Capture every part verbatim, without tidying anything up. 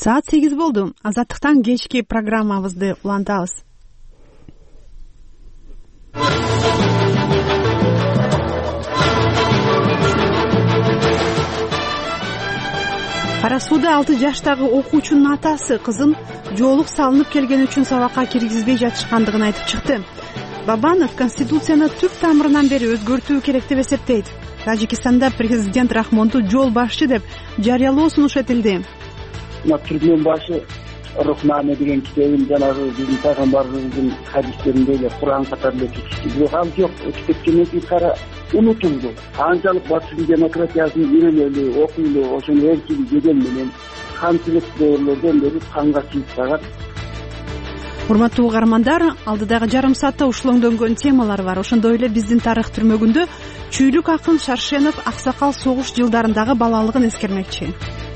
Саат сегиз болду. Азаттыктан кечки программабызды улантабыз. Кара сууда алты жаштагы окуучунун атасы кызын жоолук салынып келгени үчүн сабакка киргизбей жатышкандыгын айтып чыкты. Бабанов Конституцияны түп тамырынан бери өзгөртүү керек деп эсептейт. Тажикстанда президент Рахмонду жол башчы деп жарыялоо сунуш этилди. Түркмөн башы Рухманы деген китебин жанагы биздин пайгамбарыбыздын хадистеринде эле Куран катары чыкты. Бирок ал жок, кеткенден кийин кара унутулду. Анчалык батыштын демократиясын үйрөнөлү, окуйлу, ошону эркин жедел менен канчылык дөөрлөрдөн бери канга чыйып. Урматтуу угармандар, алдыдагы жарым саатта ушулоңдөнгөн темалар бар. Ошондой эле биздин тарых түрмөгүндө чүйлүк акын Шаршенов Аксакал согуш жылдарындагы балалыгын эскермекчи.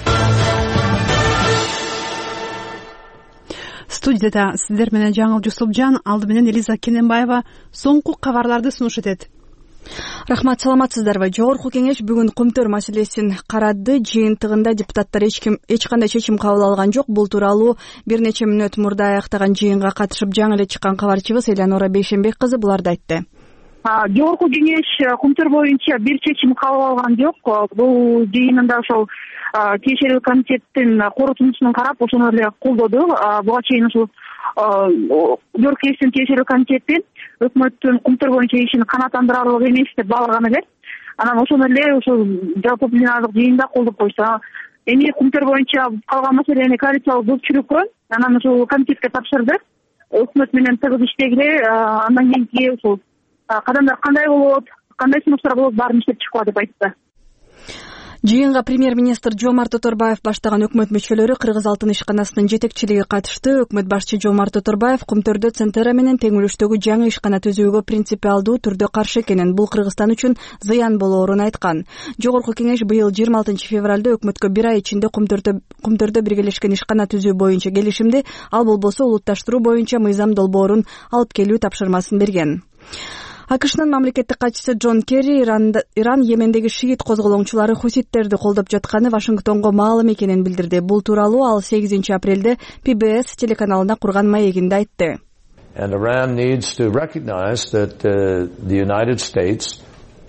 Студияда сиздер менен Жаңыл Жусупжан, алды менен Элиза Кененбаева соңку кабарларды сунуш этет. Рахмат, саламатсыздарбы? Жогорку кеңеш бүгүн Кумтөр маселесин карады. Жыйынтыгында депутаттар эч ким эч кандай чечим кабыл алган жок. Бул тууралуу бир нече мүнөт мурда аяктаган жыйынга катышып жаңы эле чыккан кабарчыбыз Элянора Бейшенбек кызы буларды айтты. Жогорку кеңеш Кумтөр боюнча бир чечим кабыл алган жок. Бул жыйынында ошол тиешелүү комитеттин корутундусун карап ошону эле колдоду. Буга чейин ушул Жогорку кеңештин тиешелүү комитети өкмөттүн Кумтөр боюнча ишин канааттандырарлык эмес деп баалаган эле. Анан ошону эле ушул жалпы пленардык жыйында колдоп койсо, эми Кумтөр боюнча калган маселени коалициялык көпчүлүккө анан ушул комитетке тапшырды. Өкмөт менен тыгыз иштегиле, андан кийинки ушул кадамдар кандай болот, кандай сунуштар болот, баарын иштеп чыккыла деп айтты. Жыйынга премьер-министр Жомарт Оторбаев баштаган өкмөт мүчөлөрү Кыргыз алтын ишканасынын жетекчилиги катышты. Өкмөт башчы Жомарт Оторбаев Кумтөрдө Центера менен тең үлүштөгү жаңы ишкана түзүүгө принципиалдуу түрдө каршы экенин, бул Кыргызстан үчүн зыян болоорун айткан. Жогорку кеңеш быйыл жыйырма алтынчы февралда өкмөткө бир ай ичинде Кумтөрдө Кумтөрдө биргелешкен ишкана түзүү боюнча келишимди, ал болбосо улутташтыруу боюнча мыйзам долбоорун алып келүү тапшырмасын берген. АКШнын мамлекеттик катчысы Джон Керри Иран Йемендеги шиит козголоңчулары хуситтерди колдоп жатканы Вашингтонго маалым экенин билдирди. Бул тууралуу ал сегизинчи апрелде Пи Би Эс телеканалына курган маегинде айтты. And Iran needs to recognize that uh, the United States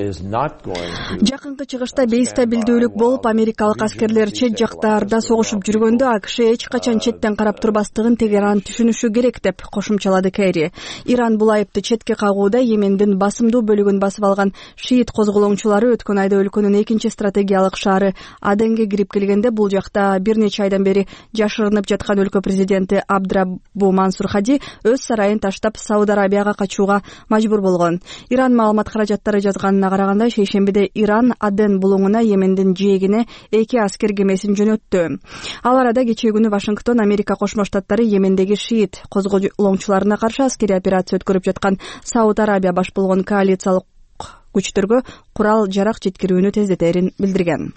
Жакынкы чыгышта бейстабилдүүлүк болуп, америкалык аскерлер чет жактарда согушуп жүргөндө АКШ эч качан четтен карап турбастыгын Тегеран түшүнүшү керек деп кошумчалады Керри. Иран бул айыпты четке кагууда Йемендин басымдуу бөлүгүн басып алган шиит козголоңчулары өткөн айда өлкөнүн экинчи стратегиялык шаары Аденге кирип келгенде бул жакта бир нече айдан бери жашырынып жаткан өлкө президенти Абдрабу Мансур Хади өз сарайын таштап Сауд Арабияга качууга мажбур болгон. Иран маалымат каражаттары жазганына караганда шейшембиде Иран Аден булуңуна Йемендин жээгине эки аскер кемесин жөнөттү. Ал арада кечээ күнү Вашингтон Америка Кошмо Штаттары Йемендеги шиит козголоңчуларына каршы аскерий операция өткөрүп жаткан Сауд Арабия баш болгон коалициялык күчтөргө курал жарак жеткирүүнү тездетерин билдирген.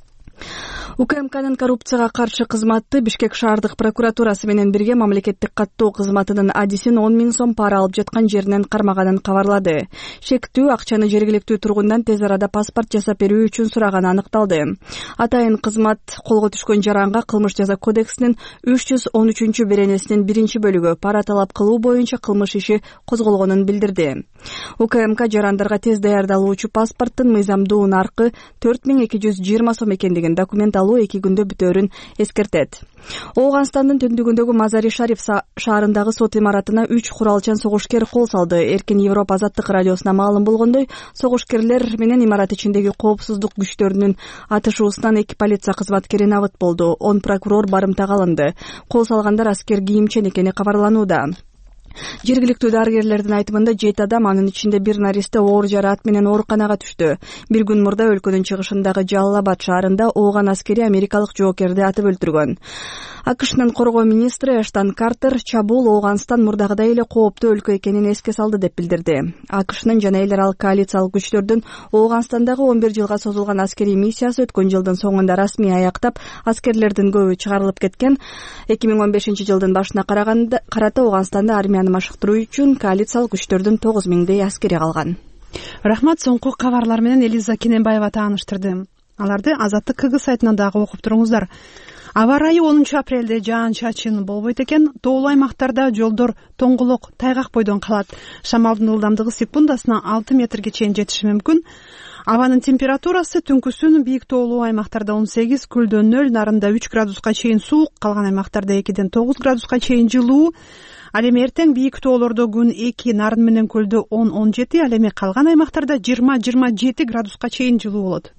УКМКнын коррупцияга каршы кызматы Бишкек шаардык прокуратурасы менен бирге мамлекеттик каттоо кызматынын адисин он миң сом пара алып жаткан жеринен кармаганын кабарлады. Шектүү акчаны жергиликтүү тургундан тез арада паспорт жасап берүү үчүн сураганы аныкталды. Атайын кызмат колго түшкөн жаранга кылмыш жаза кодексинин үч жүз он үчүнчү беренесинин биринчи бөлүгү пара талап кылуу боюнча кылмыш иши козголгонун билдирди. УКМК жарандарга тез даярдалуучу паспорттун мыйзамдуу наркы төрт миң эки жүз жыйырма сом экендигин, документ алуу эки күндө бүтөөрүн эскертет. Ооганстандын түндүгүндөгү Мазари Шариф шаарындагы сот имаратына үч куралчан согушкер кол салды. Эркин Европа азаттык радиосуна маалым болгондой, согушкерлер менен имарат ичиндеги коопсуздук күчтөрүнүн атышуусунан эки полиция кызматкери набыт болду. он прокурор барымтага алынды. Кол салгандар аскер кийимчен экени кабарланууда. Жергиликтүү дарыгерлердин айтымында жети адам, анын ичинде бир наристе оор жараат менен ооруканага түштү. Бир күн мурда өлкөнүн чыгышындагы Жаллабад шаарында ооган аскери америкалык жоокерди атып өлтүргөн. АКШнын коргоо министри Эштон Картер чабуул Ооганстан мурдагыдай эле кооптуу өлкө экенин эске салды деп билдирди. АКШнын жана эл аралык коалициялык күчтөрдүн Ооганстандагы он бир жылга созулган аскерий миссиясы өткөн жылдын соңунда расмий аяктап, аскерлердин көбү чыгарылып кеткен. эки миң он бешинчи жылдын башына караганда карата Ооганстанда армияны машыктыруу үчүн коалициялык күчтөрдүн тогуз миңдей аскери калган. Рахмат, соңку кабарлар менен Элиза Кененбаева тааныштырды. Аларды Азаттык КГ сайтынан дагы окуп туруңуздар. Аба ырайы онунчу апрелде жаан-чачын болбойт экен. Тоолуу аймактарда жолдор тоңголок, тайгак бойдон калат. Шамалдын ылдамдыгы секундасына алты метрге чейин жетиши мүмкүн. Абанын температурасы түнкүсүн бийик тоолуу аймактарда он сегиз, көлдө нөл, нарында үч градуска чейин суук, калган аймактарда экиден тогуз градуска чейин жылуу. Ал эми эртең бийик тоолордо күн эки, нарын менен көлдө он он жети, ал эми калган аймактарда жыйырма жыйырма жети градуска чейин жылуу болот.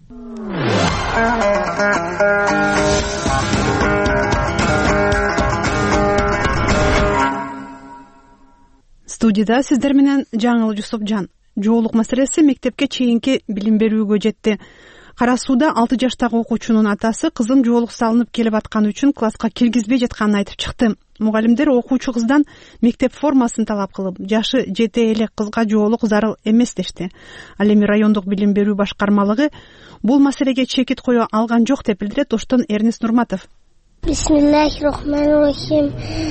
Студияда сиздер менен Жаңыл Жусупжан. Жоолук маселеси мектепке чейинки билим берүүгө жетти. Кара Сууда алты жаштагы окуучунун атасы кызын жоолук салынып келип атканы үчүн класска киргизбей жатканын айтып чыкты. Мугалимдер окуучу кыздан мектеп формасын талап кылып, жашы жете эле кызга жоолук зарыл эмес дешти. Ал эми райондук билим берүү башкармалыгы бул маселеге чекит кое алган жок деп билдирет Оштон Эрнис Нурматов. Бисмиллахир-рахманир-рахим.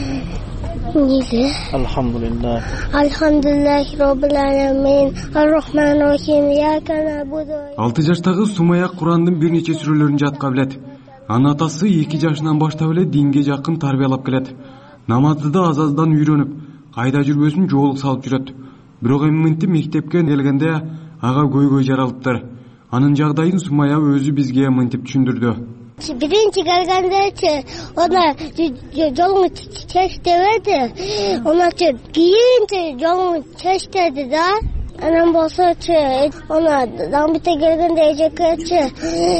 Алхамдулиллах. Алхамдулиллахи роббил аламин. Ар-рахманир-рахим. Ияка набуду. алты жаштагы Сумая Курандын бир нече сүрөлөрүн жатка билет. Анын атасы эки жашынан баштап эле динге жакын тарбиялап келет. Намазды да аз-аздан үйрөнүп, кайда жүрбөсүн жоолук салып жүрөт. Бирок эми мынтип мектепке келгенде ага көйгөй жаралыптыр. Анын жагдайын Сумая өзү бизге мынтип түшүндүрдү. Биринчи келгенде она жолун чечтебеди. Оначы кийинчи жолун чечтеди да. Анан болсочу она дамбите келгенде эжекечи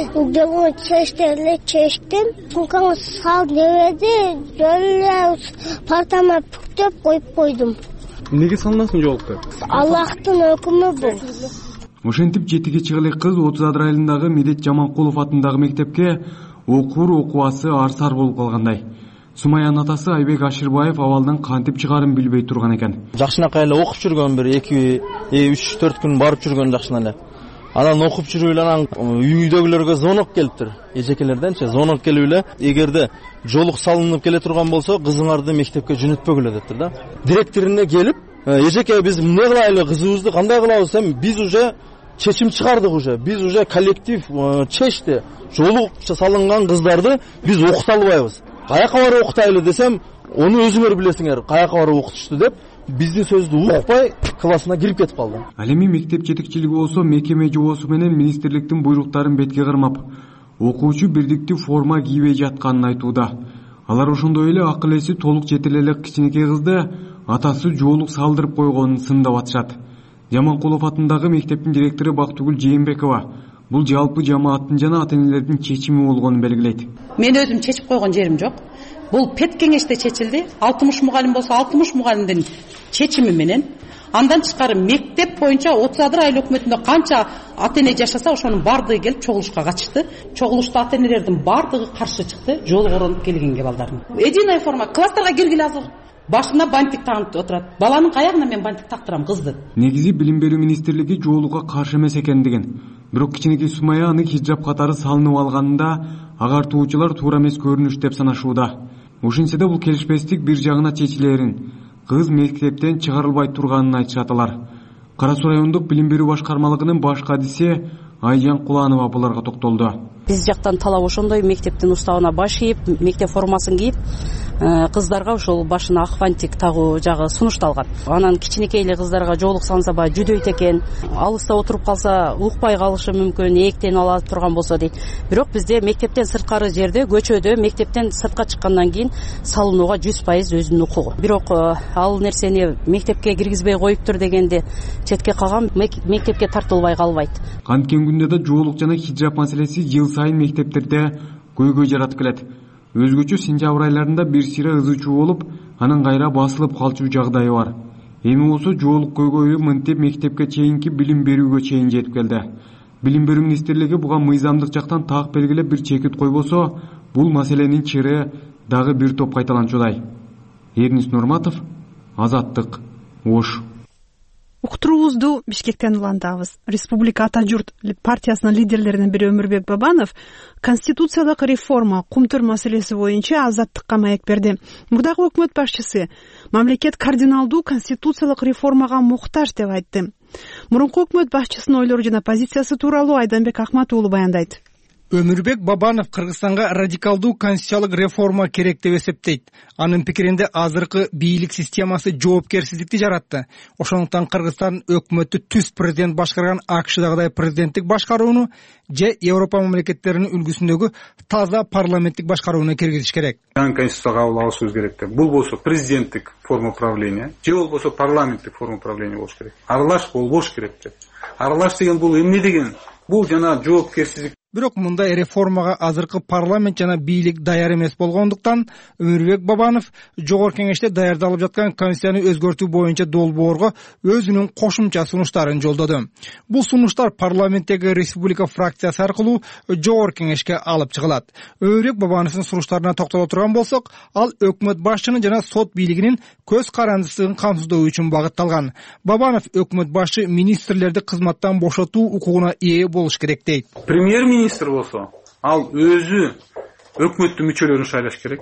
жолун чечтеле чечтим. Сумканы сал дебеди. Жолу партама бүктөп коюп койдум. Эмнеге салынасың жолукта? Аллахтын өкүмү бул. Ошентип жетиге чыгылы кыз отуз айылындагы Медет Жаманкулов атындагы мектепке окуур окубасы арсар болуп калгандай. Сумаянын атасы Айбек Аширбаев абалдан кантип чыгарын билбей турган экен. Жакшынакай эле окуп жүргөн, бир эки үч төрт күн барып жүргөн жакшына эле. Анан окуп жүрүп эле анан үйдөгүлөргө звонок келиптир. Эжекелерденчи звонок келип эле, эгерде жолук салынып келе турган болсо, кызыңарды мектепке жөнөтпөгүлө дептир да. Директоруна келип, эжеке биз эмне кылайлы, кызыбызды кандай кылабыз? Эми биз уже чечим чыгардык уже. Биз уже коллектив чечти. Жолук салынган кыздарды биз окута албайбыз. Каяка барып окутайлы десем, ону өзүңөр билесиңер, каяка барып окутушту деп, биздин сөздү укпай классына кирип кетип калды. Ал эми мектеп жетекчилиги болсо мекеме жоосу менен министрликтин буйруктарын бетке кырмап, окуучу бирдиктүү форма кийбей жатканын айтууда. Алар ошондой эле акыл эси толук жетиле эле кичинекей кызды атасы жоолук салдырып койгонун сындап атышат. Жаманкулов атындагы мектептин директору Бактыгүл Жээнбекова бул жалпы жамааттын жана ата-энелердин чечими болгонун белгилейт. Мен өзүм чечип койгон жерим жок. Бул пет кеңеште чечилди. алтымыш мугалим болсо алтымыш мугалимдин чечими менен. Андан тышкары мектеп боюнча отуз айыл өкмөтүндө канча ата-эне жашаса, ошонун бардыгы келип чогулушка катышты. Чогулушта ата-энелердин бардыгы каршы чыкты, жолу оронуп келгенге балдардын. Единая форма класстарга киргиле азыр. Башына бантик тагып отурат. Баланын каягына мен бантик тактырам кызды. Негизи билим берүү министрлиги жоолукка каршы эмес экендигин, бирок кичинекей Сумая аны хиджаб катары салынып алганында агартуучулар туура эмес көрүнүш деп санашууда. Ошентсе да бул келишпестик бир жагына чечилерин, кыз мектептен чыгарылбай турганын айтышат алар. Кара Суу райондук билим берүү башкармалыгынын баш кадиси Айжан Куланова буларга токтолду. Биз жактан талап ошондой, мектептин уставына баш ийип, мектеп формасын кийип, кыздарга ошол башына ак бантик тагуу жагы сунушталган. Анан кичинекей эле кыздарга жоолук салынса баягы жүдөйт экен, алыста отуруп калса укпай калышы мүмкүн, ээктен ала турган болсо дейт. Бирок бизде мектептен сырткары жерде, көчөдө, мектептен сыртка чыккандан кийин салынууга жүз пайыз өзүнүн укугу. Бирок ал нерсени мектепке киргизбей коюптур дегенде четке калган, мектепке тартылбай калбайт. Канткен күндө да жоолук жана хиджаб маселеси жыл сайын мектептерде көйгөй жаратып келет. Өзгөчө сентябрь айларында бир сыйра ызычуу болуп, анын кайра басылып калчу жагдайы бар. Эми болсо жоолук көйгөйү мынтип мектепке чейинки билим берүүгө чейин жетип келди. Билим берүү министрлиги буга мыйзамдык жактан так белгилеп бир чекит койбосо, бул маселенин чыры дагы бир топ кайталанчудай. Эрнис Нурматов, Азаттык, Ош. Уктуруубузду Бишкектен улантабыз. Республика Ата журт партиясынын лидерлеринин бири Өмүрбек Бабанов конституциялык реформа кумтур маселеси боюнча Азаттыкка маек берди. Мурдагы өкмөт башчысы мамлекет кардиналдуу конституциялык реформага муктаж деп айтты. Мурунку өкмөт башчысынын ойлору жана позициясы тууралуу Айданбек Акмат уулу баяндайт. Өмүрбек Бабанов Кыргызстанга радикалдуу конституциялык реформа керек деп эсептейт. Анын пикиринде азыркы бийлик системасы жоопкерсиздикти жаратты. Ошондуктан Кыргызстан өкмөтү түз президент башкарган АКШдагыдай президенттик башкарууну же Европа мамлекеттеринин үлгүсүндөгү таза парламенттик башкарууну киргизиш керек. Жаңы конституцияга кабыл алышыбыз керек деп. Бул болсо президенттик форма управления, же болбосо парламенттик форма управления болуш керек. Аралаш болбош керек деп. Аралаш деген бул эмне деген? Бул жана жоопкерсиздик. Бирок мындай реформага азыркы парламент жана бийлик даяр эмес болгондуктан Өмүрбек Бабанов жогорку кеңеште даярдалып жаткан конституцияны өзгөртүү боюнча долбоорго өзүнүн кошумча сунуштарын жолдоду. Бул сунуштар парламенттеги республика фракциясы аркылуу жогорку кеңешке алып чыгылат. Өмүрбек Бабановдун сунуштарына токтоло турган болсок, ал өкмөт башчынын жана сот бийлигинин көз карандысын камсыздоо үчүн багытталган. Бабанов өкмөт башчы министрлерди кызматтан бошотуу укугуна ээ болуш керек дейт. Премьер министр болсо, ал өзү өкмөттүн мүчөлөрүн шайлаш керек.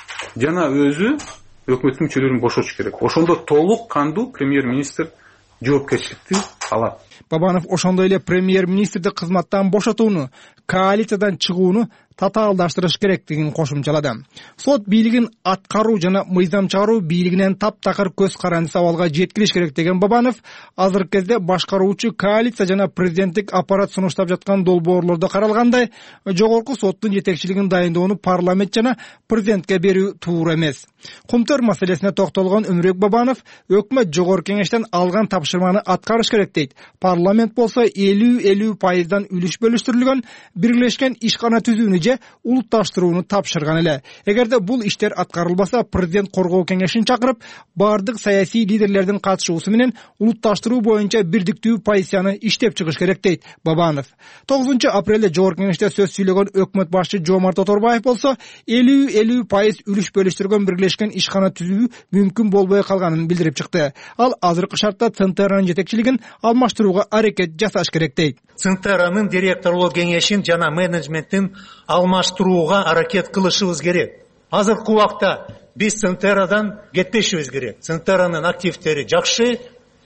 Жана өзү өкмөттүн мүчөлөрүн бошотуш керек. Ошондо толук кандуу премьер-министр жоопкерчиликти алат. Бабанов ошондой эле премьер-министрди кызматтан бошотууну, коалициядан чыгууну татаалдаштырыш керектигин кошумчалады. Сот бийлигин аткаруу жана мыйзам чыгаруу бийлигинен таптакыр көз карандысы абалга жеткириш керек деген Бабанов азыркы кезде башкаруучу коалиция жана президенттик аппарат сунуштап жаткан долбоорлордо каралгандай жогорку соттун жетекчилигин дайындоону парламент жана президентке берүү туура эмес. Кумтөр маселесине токтолгон Өмүрбек Бабанов өкмөт жогорку кеңештен алган тапшырманы аткарыш керек дейт. Парламент болсо элүү элүү пайыздан үлүш бөлүштүрүлгөн биргелешкен ишкана түзүүнү же улутташтырууну тапшырган эле. Эгерде бул иштер аткарылбаса, президент коргоо кеңешин чакырып, бардык саясий лидерлердин катышуусу менен улутташтыруу боюнча бирдиктүү позицияны иштеп чыгыш керек дейт Бабанов. тогузунчу апрелде жогорку кеңеште сөз сүйлөгөн өкмөт башчы Жомарт Оторбаев болсо элүү элүү пайыз үлүш бөлүштүргөн биргелешкен ишкана түзүү мүмкүн болбой калганын билдирип чыкты. Ал азыркы шартта Центеранын жетекчилигин алмаштырууга аракет жасаш керек дейт. Центеранын директорлук кеңешин жана менеджменттин алмаштырууга аракет кылышыбыз керек. Азыркы убакта биз Центерадан кетпешибиз керек. Центеранын активдери жакшы,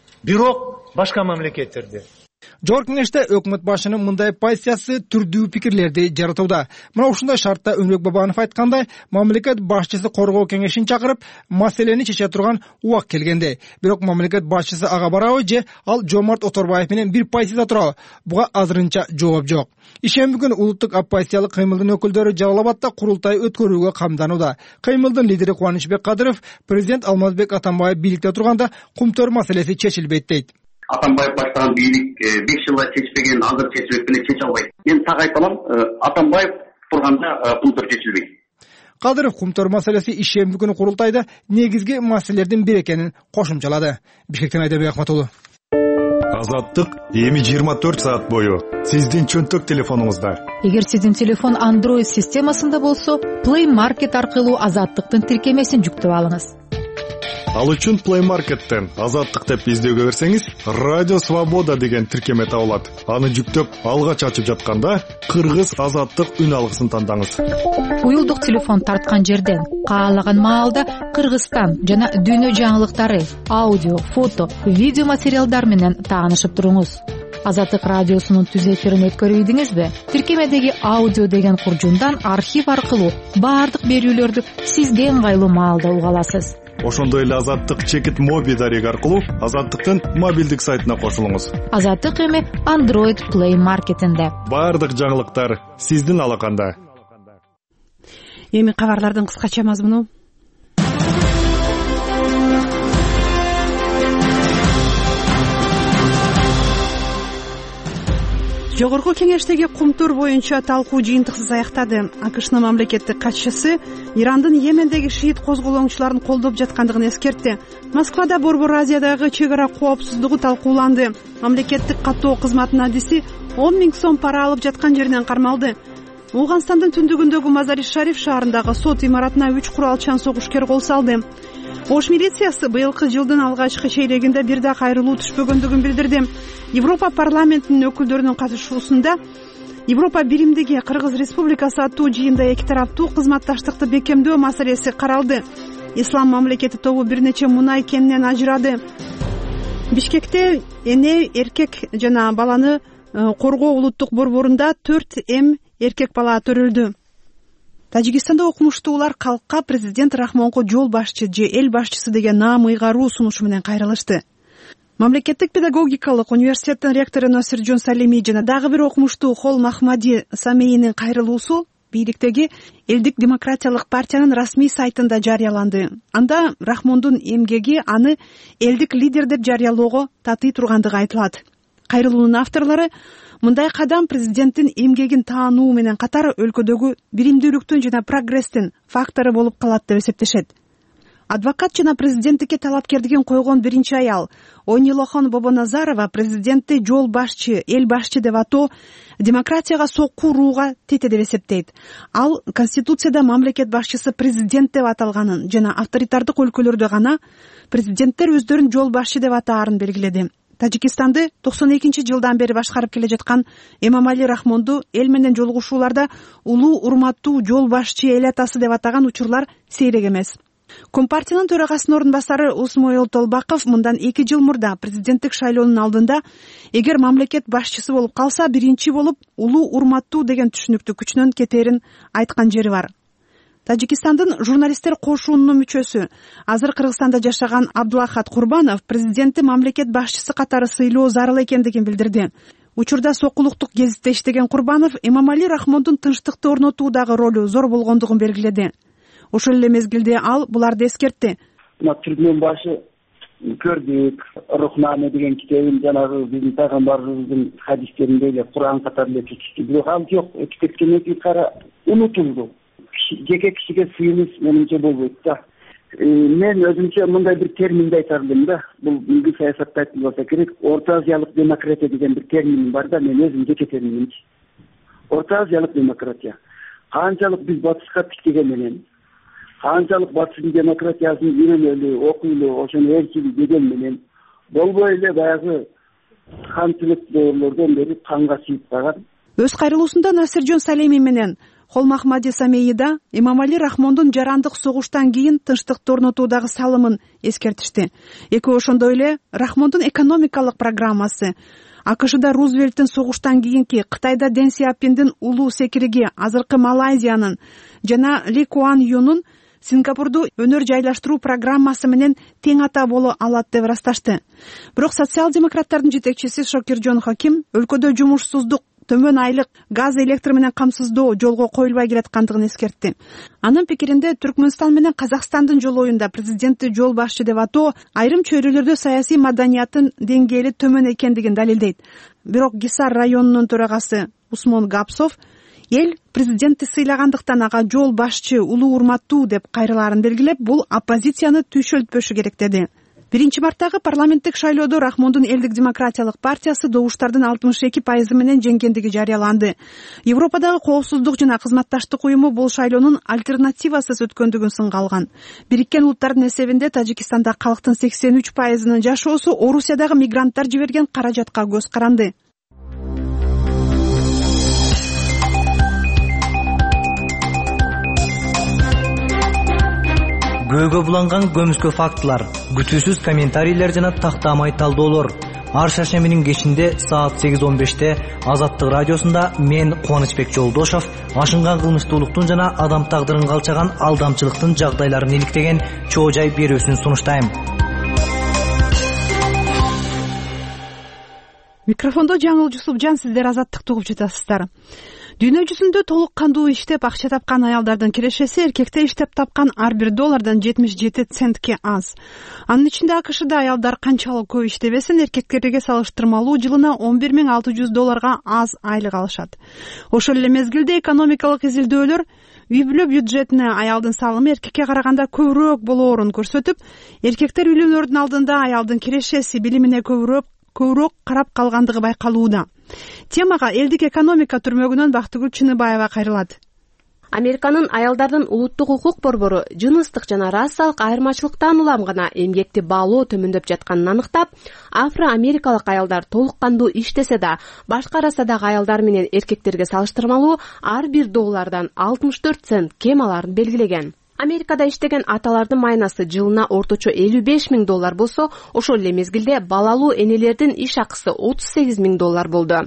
бирок башка мамлекеттерде. Жогорку кеңеште өкмөт башчынын мындай позициясы түрдүү пикирлерди жаратууда. Мына ушундай шартта Өмүрбек Бабанов айткандай, мамлекет башчысы коргоо кеңешин чакырып, маселени чече турган убак келгенде. Бирок мамлекет башчысы ага барабы же ал Жомарт Оторбаев менен бир позицияда турабы? Буга азырынча жооп жок. Ишемби күнү улуттук оппозициялык кыймылдын өкүлдөрү Жалал-Абадта курултай өткөрүүгө камданууда. Кыймылдын лидери Кубанычбек Кадыров президент Алмазбек Атамбаев бийликте турганда кумтөр маселеси чечилбейт дейт. Атамбаев баштаган бийлик беш жылда чечпеген, азыр чечпек менен чече албайт. Мен так айталам, Атамбаев турганда кумтөр чечилбейт. Кадыров кумтөр маселеси ишемби күнү курултайда негизги маселелердин бири экенин кошумчалады. Бишкектен Айдарбек Акматулу. Азаттык эми жыйырма төрт саат бою сиздин чөнтөк телефонуңузда. Эгер сиздин телефон Android системасында болсо, Play Market аркылуу Азаттыктын тиркемесин жүктөп алыңыз. Ал үчүн Play Market'тен Азаттык деп издөөгө берсеңиз, Радио Свобода деген тиркеме табылат. Аны жүктөп алгач ачып жатканда Кыргыз Азаттык үн алгысын тандаңыз. Уюлдук телефон тарткан жерден каалаган маалда Кыргызстан жана дүйнө жаңылыктары, аудио, фото, видео материалдар менен таанышып туруңуз. Азаттык радиосунун түз эфирин өткөрүп ийдиңизби? Тиркемедеги аудио деген куржундан архив аркылуу баардык берүүлөрдү сизге ыңгайлуу маалда уга аласыз. Ошондой эле Азаттык чекит моби дареги аркылуу Азаттыктын мобилдик сайтына кошулуңуз. Азаттык эми Android Play Market'инде. Баардык жаңылыктар сиздин алаканда. Эми кабарлардын кыскача мазмуну. Жогорку кеңештеги кумтур боюнча талкуу жыйынтыксыз аяктады. АКШнын мамлекеттик катчысы Ирандын Йемендеги шиит козголоңчуларын колдоп жаткандыгын эскертти. Москвада Борбор Азиядагы чек ара коопсуздугу талкууланды. Мамлекеттик каттоо кызматынын адиси он миң сом пара алып жаткан жеринен кармалды. Ооганстандын түндүгүндөгү Мазари-Шариф шаарындагы сот имаратына үч куралчан согушкер кол салды. Ош милициясы быйылкы жылдын алгачкы чейрегинде бир да кайрылуу түшпөгөндүгүн билдирди. Европа парламентинин өкүлдөрүнүн катышуусунда Европа биримдиги Кыргыз Республикасы аттуу жыйында эки тараптуу кызматташтыкты бекемдөө маселеси каралды. Ислам мамлекети тобу бир нече мунай кенинен ажырады. Бишкекте эне, эркек жана баланы коргоо улуттук борборунда төрт эм эркек бала төрөлдү. Тажикстанда окумуштуулар калкка президент Рахмонго жол башчы же эл башчысы деген наам ыйгаруу сунушу менен кайрылышты. Мамлекеттик педагогикалык университеттин ректору Насиржон Салеми жана дагы бир окумуштуу Холмахмади Самейинин кайрылуусу бийликтеги элдик демократиялык партиянын расмий сайтында жарыяланды. Анда Рахмондун эмгеги аны элдик лидер деп жарыялоого татый тургандыгы айтылат. Кайрылуунун авторлору мындай кадам президенттин эмгегин таануу менен катар өлкөдөгү биримдүүлүктүн жана прогресстин фактору болуп калат деп эсептешет. Адвокат жана президенттикке талапкерлигин койгон биринчи аял Ойнилохон Бобоназарова президентти жол башчы, эл башчы деп атоо демократияга сокку урууга тете деп эсептейт. Ал Конституцияда мамлекет башчысы президент деп аталганын жана авторитардык өлкөлөрдө гана президенттер өздөрүн жол башчы деп атаарын белгиледи. Тажикстанды токсон экинчи жылдан бери башкарып келе жаткан Эмомали Рахмонду эл менен жолугушууларда улуу урматтуу жол башчы эл атасы деп атаган учурлар сейрек эмес. Компартиянын төрагасынын орун басары Усмоил Толбаков мындан эки жыл мурда президенттик шайлоонун алдында эгер мамлекет башчысы болуп калса биринчи болуп улуу урматтуу деген түшүнүктү күчүнөн кетерин айткан жери бар. Тажикстандын журналисттер кошунунун мүчөсү, азыр Кыргызстанда жашаган Абдулахат Курбанов президентти мамлекет башчысы катары сыйлоо зарыл экендигин билдирди. Учурда сокулуктук гезитте иштеген Курбанов Эмомали Рахмондун тынчтыкты орнотуудагы ролу зор болгондугун белгиледи. Ошол эле мезгилде ал буларды эскертти. Түркмөн башы көрдүк, Рухнаме деген китебин жанагы биздин пайгамбарыбыздын хадистеринде эле Куран катары эле чечти. Бирок ал жок, өтүп кеткен эки кара унутулду. Жеке кишиге сыйынып менимче болбойт да. Мен өзүмчө мындай бир терминди айтар элем да. Бул милдий саясатта айтылса керек, Орто Азиялык демократия деген бир термин бар да, мен өзүм жеке терминим. Орто Азиялык демократия. Канчалык биз батышка тиктеген менен канчалык батыштын демократиясын үйрөнөлү, окуйлу, ошону эркиби деген менен болбой эле баягы ханчылык дөөрлөрдөн бери канга сийип калган. Өз кайрылуусунда Насиржон Салеми менен Холмахмади Самейида Эмомали Рахмондун жарандык согуштан кийин тынчтыкты орнотуудагы салымын эскертишти. Экөө ошондой эле Рахмондун экономикалык программасы, АКШда Рузвельттин согуштан кийинки Кытайда Дэн Сяопиндин улуу секириги, азыркы Малайзиянын жана Ли Куан Юнун Сингапурду өнөр жайлаштыруу программасы менен тең ата боло алат деп ырасташты. Бирок социал-демократтардын жетекчиси Шокиржон Хаким өлкөдө жумушсуздук, төмөн айлык, газ электр менен камсыздоо жолго коюлбай келаткандыгын эскертти. Анын пикиринде Түркмөнстан менен Казакстандын жолоюнда президентти жол башчы деп атоо айрым чөйрөлөрдө саясий маданияттын деңгээли төмөн экендигин далилдейт. Бирок Гисар районунун төрагасы Усмон Гапсов эл президентти сыйлагандыктан ага жол башчы, улуу урматтуу деп кайрылаарын белгилеп, бул оппозицияны түйшөлтпөшү керек деди. Биринчи марттагы парламенттик шайлоодо Рахмондун элдик демократиялык партиясы добуштардын алтымыш эки пайызы менен жеңгендиги жарыяланды. Европадагы коопсуздук жана кызматташтык уюму бул шайлоонун альтернативасыз өткөндүгүн сынга алган. Бириккен улуттардын эсебинде Тажикстанда калктын сексен үч пайызынын жашоосу Орусиядагы мигранттар жиберген каражатка көз каранды. Көйгө буланган көмүскө фактылар, күтүүсүз комментарийлер жана тактамай талдоолор. Ар шаршембинин кечинде саат сегиз он беште Азаттык радиосунда мен Кубанычбек Жолдошов ашынган кылмыштуулуктун жана адам тагдырын калчаган алдамчылыктын жагдайларын иликтеген чоо жай берүүсүн сунуштайм. Микрофондо Жаңыл Жусупжан, сиздер Азаттыкты угуп жатасыздар. Дүйнө жүзүндө толук кандуу иштеп акча тапкан аялдардын кирешеси эркекте иштеп тапкан ар бир доллардан жетимиш жети центке аз. Анын ичинде АКШда аялдар канчалык көп иштебесин, эркектерге салыштырмалуу жылына он бир миң алты жүз долларга аз айлык алышат. Ошол эле мезгилде экономикалык изилдөөлөр үй бүлө бюджетине аялдын салымы эркекке караганда көбүрөөк болоорун көрсөтүп, эркектер үйлөнөрдүн алдында аялдын кирешеси билимине көбүрөөк көбүрөөк карап калгандыгы байкалууда. Темага элдик экономика түрмөгүнөн Бактыгүл Чыныбаева кайрылат. Американын аялдардын улуттук укук борбору жыныстык жана расалык айырмачылыктан улам гана эмгекти баалоо төмөндөп жатканын аныктап, афро-америкалык аялдар толук кандуу иштесе да, башка расадагы аялдар менен эркектерге салыштырмалуу ар бир доллардан алтымыш төрт цент кем аларын белгилеген. Америкада иштеген аталардын майнасы жылына орточо элүү беш миң доллар болсо, ошол эле мезгилде балалуу энелердин иш акысы отуз сегиз миң доллар болду.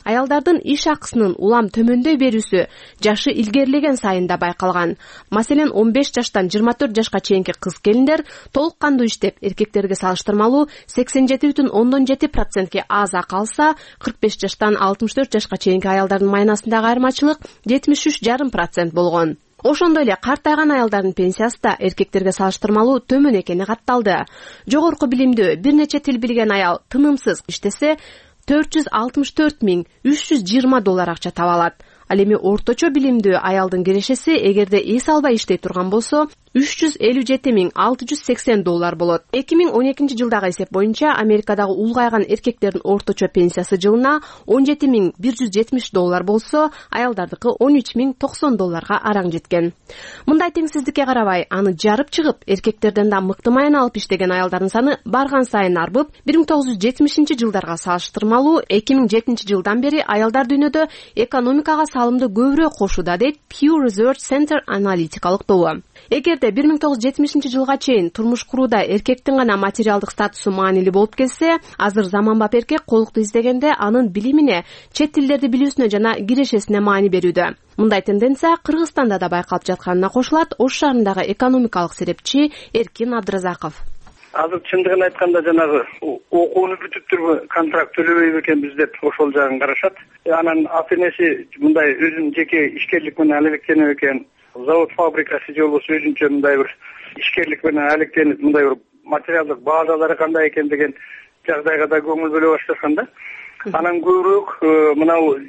аялдардын иш акысынын улам төмөндөй берүүсү жашы илгерилеген сайын да байкалган. Маселен, он беш жаштан жыйырма төрт жашка чейинки кыз келиндер толук кандуу иштеп, эркектерге салыштырмалуу сексен жети бүтүн ондон жети процентке аз акы алса, кырк беш жаштан алтымыш төрт жашка чейинки аялдардын майнасындагы айырмачылык жетимиш үч жарым процент болгон. Ошондой эле картайган аялдардын пенсиясы да эркектерге салыштырмалуу төмөн экени катталды. Жогорку билимдүү бир нече тил билген аял тынымсыз иштесе, төрт жүз алтымыш төрт миң үч жүз жыйырма доллар акча таба алат. Ал эми орточо билимдүү аялдын кирешеси эгерде эс албай иштей турган болсо, үч жүз элүү жети миң алты жүз сексен доллар болот. эки миң он экинчи жылдагы эсеп боюнча Америкадагы улгайган эркектердин орточо пенсиясы жылына он жети миң бир жүз жетимиш доллар болсо, аялдардыкы он үч миң токсон долларга араң жеткен. Мындай теңсиздикке карабай, аны жарып чыгып, эркектерден да мыкты майын алып иштеген аялдардын саны барган сайын арбып, бир миң тогуз жүз жетимишинчи жылдарга салыштырмалуу эки миң жетинчи жылдан бери аялдар дүйнөдө экономикага салымды көбүрөөк кошууда, дейт Pew Research Center аналитикалык тобу. Эгерде бир миң тогуз жүз жетимишинчи жылга чейин турмуш курууда эркектин гана материалдык статусу маанилүү болуп келсе, азыр заманбап эркек колукту издегенде анын билимине, чет тилдерди билүүсүнө жана кирешесине маани берүүдө. Мындай тенденция Кыргызстанда да байкалып жатканына кошулат Ош шаарындагы экономикалык серепчи Эркин Абдыразаков. Азыр чындыгын айтканда жанагы окууну бүтүптүрбү, контракт төлөбөйбү экенбиз деп ошол жагын карашат. Анан ата-энеси мындай өзүнүн жеке ишкерлик менен алектенип экен, завод фабрикасы же болбосо өзүнчө мындай бир ишкерлик менен алектенип, мындай бир материалдык базалары кандай экен деген жагдайга да көңүл бөлө башташкан да. Анан көбүрөөк мынау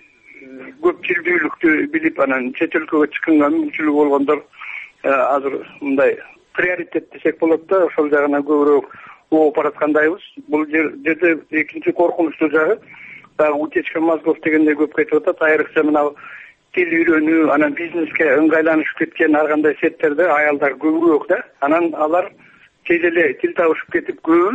көп тилдүүлүктү билип, анан чет өлкөгө чыкканга мүмкүнчүлүгү болгондор азыр мындай приоритет десек болот да, ошол жагына көбүрөөк ооп бараткандайбыз. Бул жерде экинчи коркунучтуу жагы дагы утечка мозгов дегенде көп кетип атат. Айрыкча мына тил үйрөнүү, анан бизнеске ыңгайланышып кеткен ар кандай сеттерде аялдар көбүрөөк да. Анан алар тез эле тил табышып кетип көбү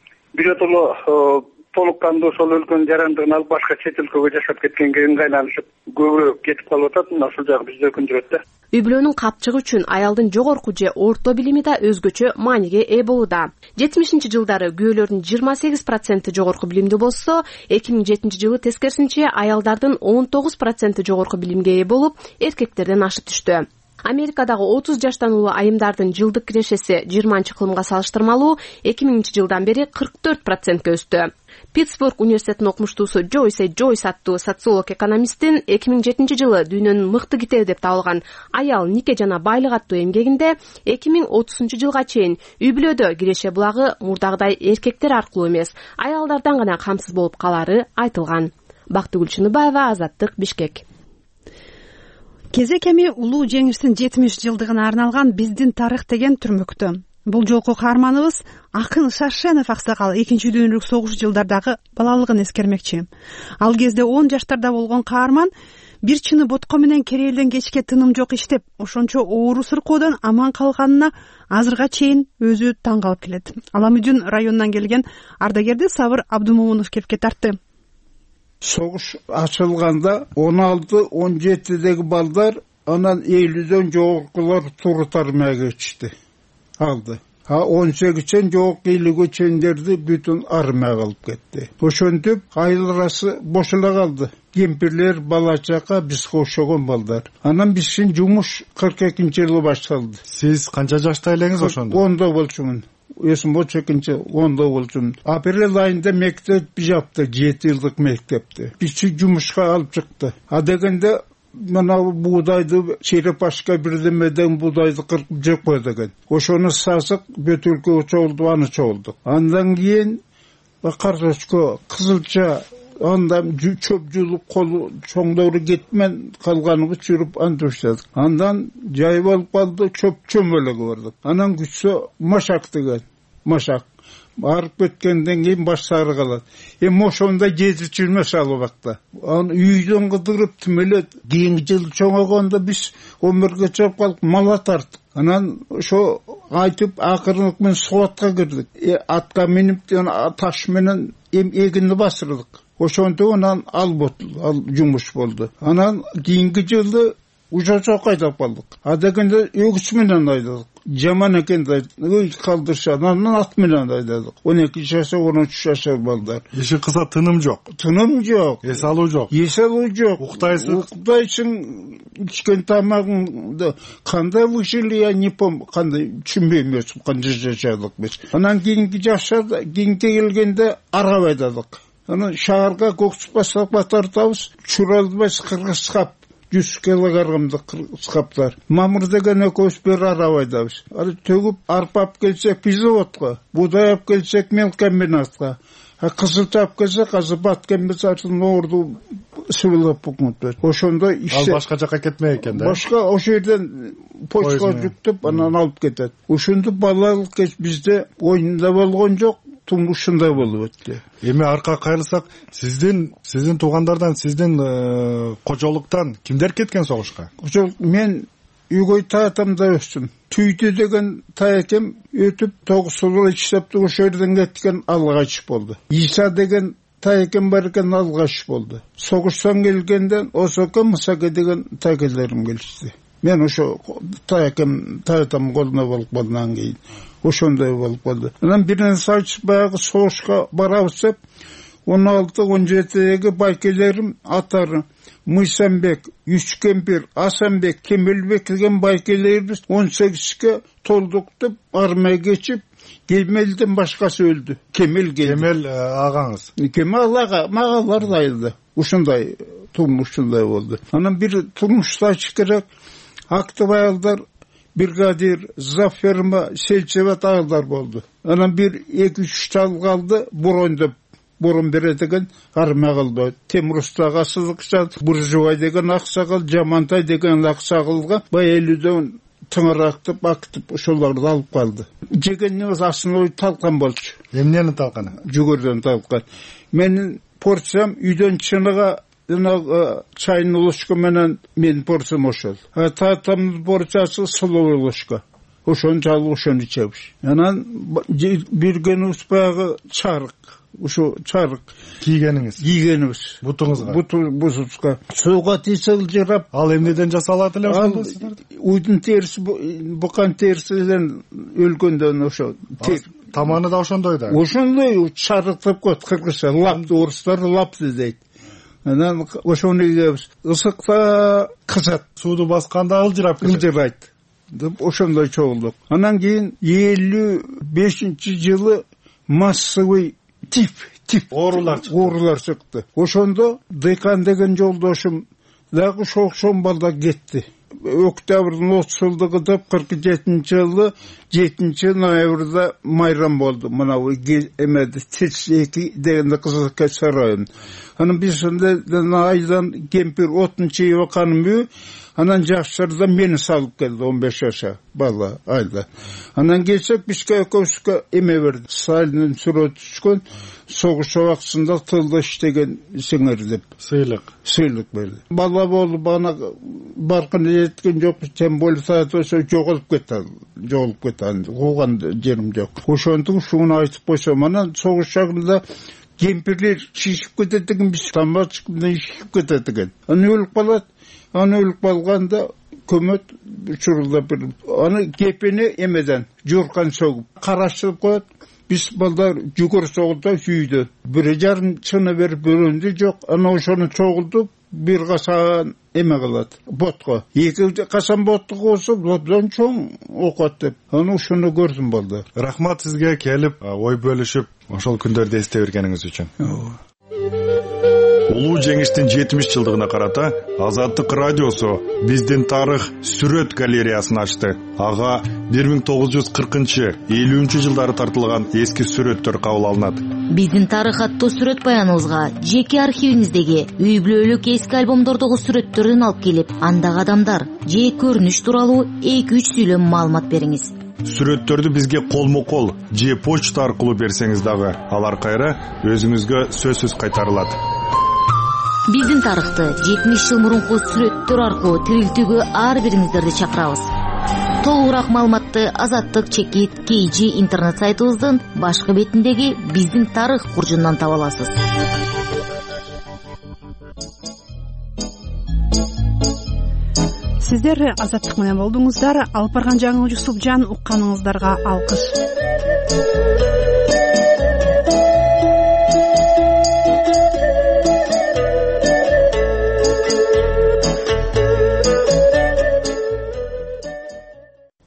биротоло толук кандуу ошол өлкөнүн жарандыгын алып башка чет өлкөгө жашап кеткенге ыңгайланышып көбүрөөк кетип калып атат. Ошол жагы бизди өкүндүрөт да. Үй-бүлөнүн капчыгы үчүн аялдын жогорку же орто билими да өзгөчө мааниге ээ болууда. жетимишинчи жылдары күйөөлөрдүн жыйырма сегиз проценти жогорку билимдүү болсо, эки миң жетинчи жылы тескерисинче аялдардын он тогуз проценти жогорку билимге ээ болуп, эркектерден ашып түштү. Америкадагы отуз жаштан улуу айымдардын жылдык кирешеси жыйырманчы кылымга салыштырмалуу эки миңинчи жылдан бери кырк төрт процентке өстү. Питтсбург университетинин окумуштуусу Джойс Джойс аттуу социолог-экономисттин эки миң жетинчи жылы дүйнөнүн мыкты китеби деп табылган Аял, нике жана байлык аттуу эмгегинде эки миң отузунчу жылга чейин үй-бүлөдө киреше булагы мурдагыдай эркектер аркылуу эмес, аялдардан гана камсыз болуп калары айтылган. Бактыгүл Чыныбаева, Азаттык, Бишкек. Кезек эми улуу жеңиштин жетимиш жылдыгына арналган Биздин тарых деген түрмөктө. Бул жолку каарманыбыз Акын Шаршенов аксакал экинчи дүйнөлүк согуш жылдардагы балалыгын эскермекчи. Ал кезде он жаштарда болгон каарман бир чыны ботко менен Керээлден кечке тыным жок иштеп, ошончо оору сыркоодон аман калганына азырга чейин өзү таң калып келет. Аламүдүн районунан келген ардагерди Сабыр Абдумомунов кепке тартты. Согуш ачылганда он алты он жетидеги балдар, анан элүүдөн жогоркулар Турут армияга кетишти. Алды. А он сегизчен жогорку элүүгө чейиндерди бүтүн армияга алып кетти. Ошентип айларасы бошола калды. Кемпирлер, бала чака, бизге окшогон балдар. Анан биздин жумуш кырк экинчи жылы башталды. Сиз канча жашта элеңиз ошондо? Ондо болчумун. Эсим болчу экинчи ондо болчумун. Апрель айында мектеп жапты, жети жылдык мектепти. Бизди жумушка алып чыкты. А дегенде мына буудайды черепашка бирдемеден буудайды кырып жеп кой деген. Ошону сасык бөтөлкөгө чогулду, аны чогулдук. Андан кийин карточка, кызылча, анда чөп жулуп колу чоңдору кетмен калганыбыз жүрүп антып иштедик. Андан жайып алып калды, чөп чөмөлөгө бардык. Анан күчсө машак деген, машак. Барып кеткенден кийин баштары калат. Эми ошондой жетип жүрмөс ал убакта. Аны үйдөн кыдырып тимелет. Кийинки жылы чоңойгондо биз он бирге чыгып калып мала тарттык. Анан ошо айтып акырынык менен суатка кирдик. Э, атка минип таш менен эм эгинди басырдык. Ошондо анан ал болду, ал жумуш болду. Анан кийинки жылы уже çok айдап калдык. А дегенде өгүч менен айдадык. Жаман экен да ой калдырша анан ат менен айдадык. он эки жаша он үч жаша балдар. Иши кыса тыным жок. Тыным жок. Эс алуу жок. Эс алуу жок. Уктайсың. Уктайсың, ичкен тамагыңды кандай выжили, я не помню, кандай түшүнбөйм өз кандай жашадык биз. Анан кийинки жашта кийинке келгенде арга айдадык. Анан шаарга көксүп баштап батартабыз, Чуралбас Кыргызкап жүз килограммдык скаптар. Мамыр деген экөөбүз бир араб айдабыз. Аны төгүп арпа алып келсек заводко, буудай алып келсек мелкомбинатка. А кызыл алып келсек азыр Баткенбиз артын орду сыбылап букмут. Ошондо иште. Ал башка жака кетмей экен да. Башка ошо жерден почта жүктөп анан алып кетет. Ошондо балалык кеч бизде оюнда болгон жок. Тумушундай болуп өттү. Эми арка кайрылсак, сиздин сиздин туугандардан, сиздин кожолуктан кимдер кеткен согушка? Кожолук мен үйгөй таатамда өстүм. Түйтү деген таакем өтүп тогуз жыл иштеп ошол жерден кеткен алгач болду. Иса деген таакем бар экен алгач болду. Согуштан келгенден Осоко Мусаке деген таакелерим келишти. Мен ошо таакем таатам колуна болуп болгандан кийин ошондой болуп калды. Анан биринен сайчы баягы согушка барабыз деп он алты он жетидеги байкелерим атары Мыйсамбек, Үчкемпир, Асанбек, Кемелбек деген байкелерибиз он сегизге толдук деп армияга кечип, Кемелден башкасы өлдү. Кемел келди. Кемел агаңыз. Кемел ага, магалар дайылды. Ушундай турмушундай болду. Анан бир турмушта керек актив аялдар бригадир, Заферма, Селчеват аялдар болду. Анан бир эки үч жыл калды, бурон деп бурун берет экен армия кылды. Темурстага сызыкча, Буржубай деген аксакал, Жамантай деген аксакалга бай элүүдөн тыңырактып, актып ошолорду алып калды. Жегенниз асыны талкан болчу. Эмнени талканы? Жүгөрдөн талкан. Менин порциям үйдөн чыныга Жана чайны ложка менен мен порциям ошол. А таатамдын порциясы сулуу ложка. Ошону жалып ошону ичебиз. Анан биргенибиз баягы чарык. Ошо чарык кийгениңиз. Кийгенибиз. Бутуңузга. Бутубузга. Сууга тийсе жылжырап. Ал эмнеден жасалат эле ошондо силерде? Уйдун терisi, букан терисинен өлгөндөн ошо. Таманы да ошондой да. Ошондой чарык деп коет кыргызча. Лапты орустар лапты дейт. Анан ошону ийебиз. Ысыкта кызат. Сууду басканда ылжырап кетет. Ылжырайт. Деп ошондой чогулдук. Анан кийин элүү бешинчи жылы массовый тип, тип оорулар чыкты. Оорулар чыкты. Ошондо Декан деген жолдошум дагы ошол балда кетти. Октябрдын отуз жылдыгы деп кырк жетинчи жылы жетинчи ноябрда майрам болду. Мына эмеди тридцать эки дегенде Кызылкай сарайын. Анан биз ошондо айдан кемпир отунчу иваканым, анан жашырда мени салып келди он беш жаша бала айда. Анан келсек бизге экөөбүзгө эме берди. Сталиндин сүрөтү түшкөн согуш убактысында тылда иштеген сиңер деп сыйлык сыйлык берди. Бала болуп бана баркын жеткен жок, тем более ошо жоголуп кетти. Жоголуп кетти. Кууган жерим жок. Ошондук ушуну айтып койсом, анан согуш жагында кемпирлер шишип кетет экен, биз тамачкыдан шишип кетет экен. Аны өлүп калат. Аны өлүп калганда көмөт чурулдап бир. Аны кепени эмеден журкан сөгүп карашып коет. Биз балдар жүгөр согулда үйдө. Бир жарым чыны берип бөлөндү жок. Аны ошону чогултуп бир касан эме кылат. Ботко. Эки касан ботту косуп, боттон чоң окот деп. Аны ошону көрдүм балдар. Рахмат сизге келип, ой бөлүшүп, ошол күндөрдү эстей бергениңиз үчүн. Улуу жеңиштин жетимиш жылдыгына карата Азаттык радиосу биздин тарых сүрөт галереясын ачты. Ага бир миң тогуз жүз кыркынчы элүүнчү жылдары тартылган эски сүрөттөр кабыл алынат. Биздин тарых аттуу сүрөт баяныбызга жеке архивиңиздеги үй бүлөлүк эски альбомдордогу сүрөттөрдөн алып келип, андагы адамдар же көрүнүш тууралуу эки үч сүйлөм маалымат бериңиз. Сүрөттөрдү бизге колмо-кол же почта аркылуу берсеңиз дагы алар кайра өзүңүзгө сөзсүз кайтарылат. Биздин тарыхты жетимиш жыл мурунку сүрөттөр аркылуу тирилтүүгө ар бириңиздерди чакырабыз. Толугураак маалыматты Азаттык чекит кей джи интернет сайтыбыздын башкы бетиндеги биздин тарых бурчунан таба аласыз. сиздер Азаттык менен болдуңуздар. Алып барган жаңы Жусупжан, укканыңыздарга алкыш.